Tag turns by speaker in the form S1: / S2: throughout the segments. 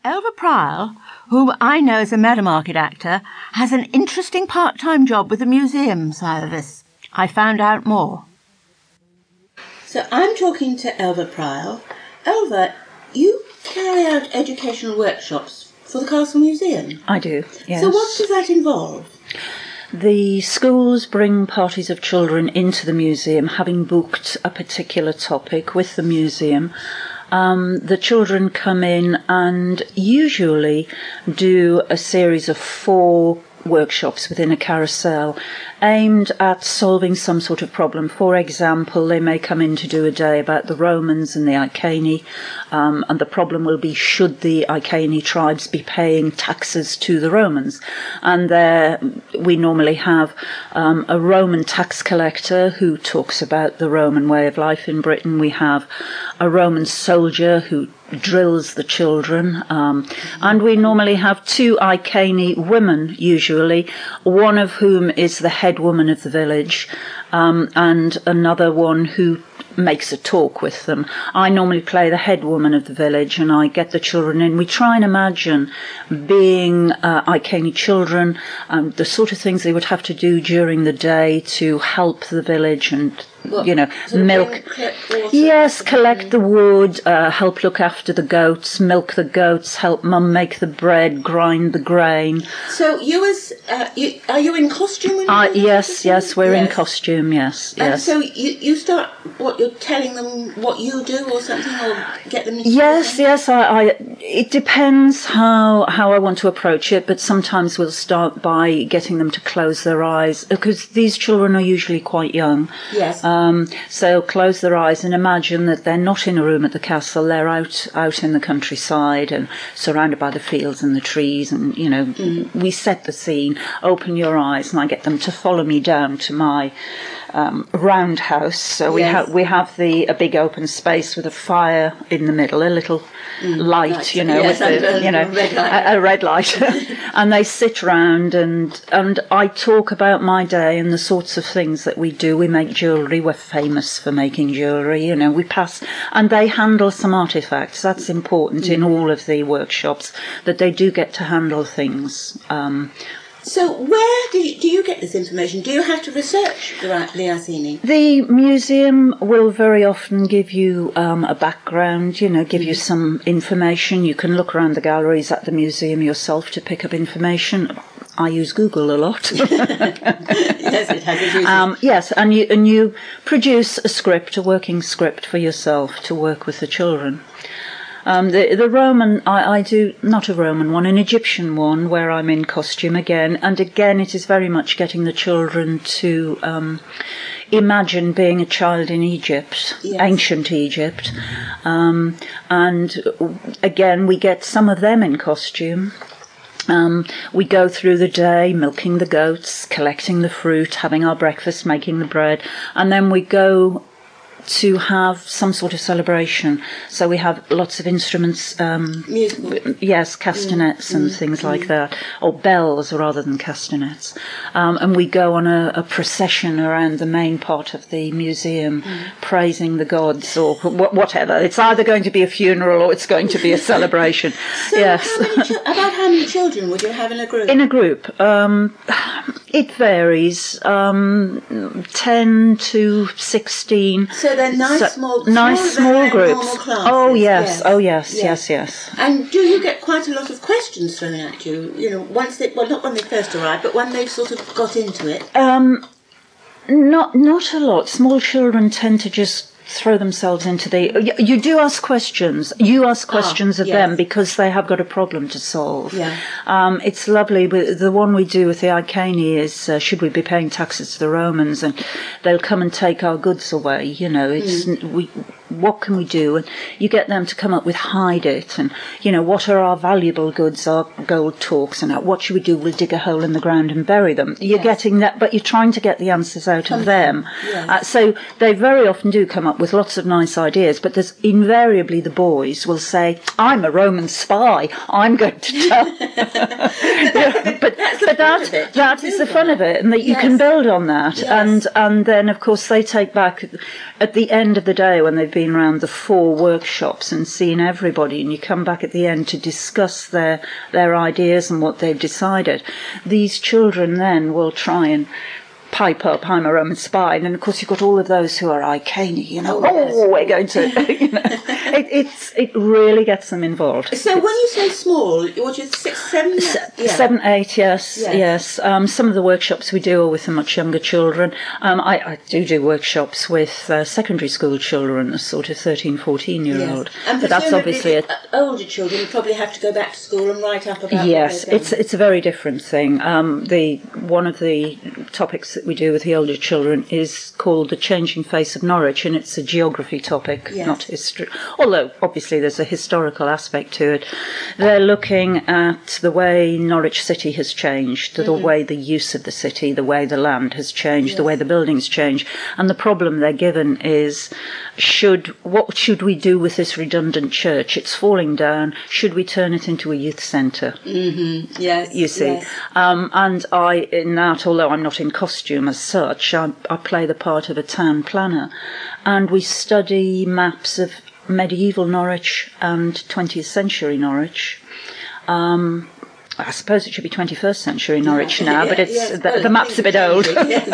S1: Elva Pryle, whom I know as a Meadowmarket actor, has an interesting part-time job with the museum service. I found out more.
S2: So I'm talking to Elva Pryle. Elva, you carry out educational workshops for the Castle Museum?
S3: I do, yes.
S2: So what does that involve?
S3: The schools bring parties of children into the museum, having booked a particular topic with the museum. The children come in and usually do a series of 4 workshops within a carousel aimed at solving some sort of problem. For example, they may come in to do a day about the Romans and the Iceni, and the problem will be, should the Iceni tribes be paying taxes to the Romans? And there we normally have a Roman tax collector who talks about the Roman way of life in Britain. We have a Roman soldier who drills the children, and we normally have 2 Iceni women, usually, one of whom is the head woman of the village, and another one who makes a talk with them. I normally play the head woman of the village, and I get the children in. We try and imagine being Iceni children, the sort of things they would have to do during the day to help the village and milk. Yes, collect the wood, help look after the goats, milk the goats, help mum make the bread, grind the grain.
S2: So are you in costume?
S3: Yes, we're in costume, yes.
S2: And so you start, you're telling them what you do or something, or get them to
S3: Yes, it depends how I want to approach it, but sometimes we'll start by getting them to close their eyes, because these children are usually quite young.
S2: Yes.
S3: So close their eyes and imagine that they're not in a room at the castle, they're out in the countryside and surrounded by the fields and the trees, and, we set the scene. Open your eyes, and I get them to follow me down to my roundhouse. So we have a big open space with a fire in the middle, a little light, with a red light, and they sit round and I talk about my day and the sorts of things that we do. We make jewellery. We're famous for making jewellery. We pass, and they handle some artefacts. That's important in all of the workshops, that they do get to handle things.
S2: So where do you get this information? Do you have to research the Iceni?
S3: The museum will very often give you a background, give you some information. You can look around the galleries at the museum yourself to pick up information. I use Google a lot.
S2: Yes, it has its uses.
S3: Yes, and you produce a working script for yourself to work with the children. The Roman, I do, not a Roman one, an Egyptian one, where I'm in costume again, and again it is very much getting the children to imagine being a child in Egypt, ancient Egypt, and again we get some of them in costume. We go through the day milking the goats, collecting the fruit, having our breakfast, making the bread, and then we go to have some sort of celebration. So we have lots of instruments, yes, castanets and things like that, or bells rather than castanets. And we go on a procession around the main part of the museum, praising the gods or whatever. It's either going to be a funeral or it's going to be a celebration.
S2: So
S3: yes.
S2: How many children would you have in a group?
S3: In a group, it varies, 10 to 16.
S2: So they're nice small
S3: groups.
S2: Classes,
S3: oh yes.
S2: And do you get quite a lot of questions thrown at you? Once not when they first arrive, but when they've sort of got into it.
S3: Not a lot. Small children tend to just throw themselves into you do ask questions. You ask questions of them because they have got a problem to solve. Yeah. It's lovely. The one we do with the Iceni is, should we be paying taxes to the Romans? And they'll come and take our goods away. What can we do? And you get them to come up with hide it, and what are our valuable goods, our gold talks, and what should we do? We'll dig a hole in the ground and bury them. You're getting that, but you're trying to get the answers out of them. Yes. So they very often do come up with lots of nice ideas, but there's invariably the boys will say, "I'm a Roman spy. I'm going to tell." But that is the fun of it, and that you can build on that, and then of course they take back at the end of the day when they've been been around the 4 workshops and seen everybody, and you come back at the end to discuss their ideas and what they've decided, these children then will try and pipe up "I'm a Roman Spine," and of course you've got all of those who are Iceni, we're going to, it really gets them involved.
S2: So when you say small, what is 6, 7?
S3: 7, 8, yes. Some of the workshops we do are with the much younger children. I do workshops with secondary school children, a sort of 13, 14-year-old.
S2: And
S3: but that's obviously
S2: older children probably have to go back to school and write up about.
S3: Yes, it's a very different thing. One of the topics that we do with the older children is called The Changing Face of Norwich, and it's a geography topic, not history. Although, obviously, there's a historical aspect to it. They're looking at the way Norwich City has changed, the way the use of the city, the way the land has changed, the way the buildings change. And the problem they're given is, what should we do with this redundant church? It's falling down. Should we turn it into a youth centre?
S2: Mm-hmm. Yes.
S3: You see.
S2: Yes.
S3: And in that, although I'm not in costume as such, I play the part of a town planner, and we study maps of medieval Norwich and 20th century Norwich. I suppose it should be 21st century Norwich now, but the map's a bit old.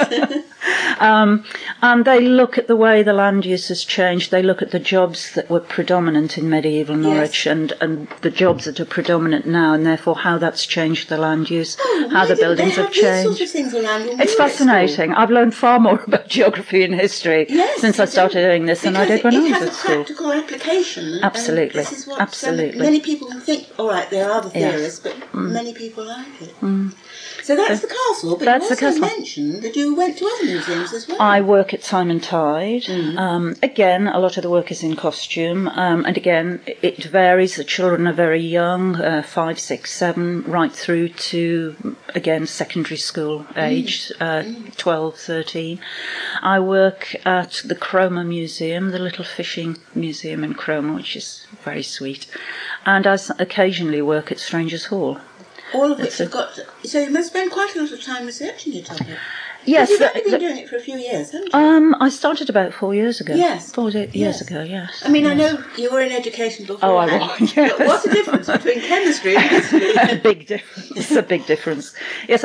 S3: And they look at the way the land use has changed. They look at the jobs that were predominant in medieval Norwich and the jobs that are predominant now, and therefore how that's changed the land use, how the buildings have changed. It's fascinating. I've learned far more about geography and history since I started doing this than I did when I was at school.
S2: It has a practical application.
S3: Absolutely.
S2: This is what
S3: Absolutely.
S2: Many people think, all right, there are the theorists, but many people like it. So that's the castle, but you also mentioned that you went to other museums as well.
S3: I work at Simon Tide. Again, a lot of the work is in costume, and again, it varies. The children are very young, 5, 6, 7, right through to, again, secondary school age, 12, 13. I work at the Cromer Museum, the little fishing museum in Cromer, which is very sweet, and I occasionally work at Strangers Hall.
S2: All of which you've got. So you must spend quite a lot of time researching your topic.
S3: Yes.
S2: You've only been doing it for a few years, haven't you?
S3: I started about 4 years ago.
S2: Yes.
S3: 4 years ago, yes.
S2: I mean, I know you were in education before.
S3: Oh, I was, yes.
S2: But what's the difference between chemistry and history?
S3: A big difference. It's a big difference. Yes,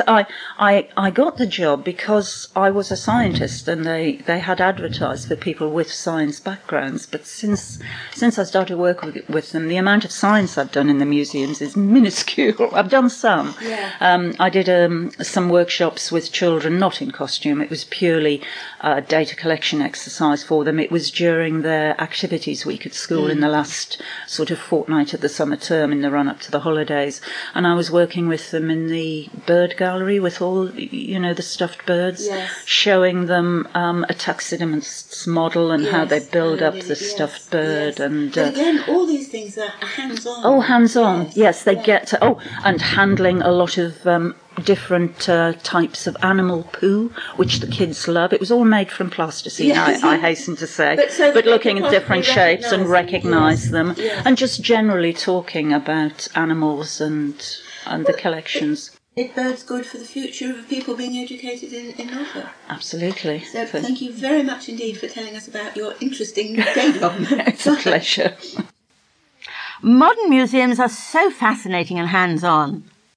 S3: I got the job because I was a scientist, and they had advertised for people with science backgrounds. But since I started working with them, the amount of science I've done in the museums is minuscule. I've done some.
S2: Yeah.
S3: I did some workshops with children, not in costume. It was purely a data collection exercise for them. It was during their activities week at school in the last sort of fortnight of the summer term in the run-up to the holidays. And I was working with them in the bird gallery with all, the stuffed birds, showing them a taxidermist's model and how they build up the stuffed bird. And
S2: but again, all these things are hands-on.
S3: Oh, hands-on. Yes, they get to... Oh, and handling a lot of... different types of animal poo, which the kids love. It was all made from plasticine, I hasten to say. But looking at different shapes and recognise them, and just generally talking about animals and the collections.
S2: It bodes good for the future of people being educated in Norfolk.
S3: Absolutely.
S2: So thank you very much indeed for telling us about your interesting day job.
S3: It's a pleasure.
S1: Modern museums are so fascinating and hands-on.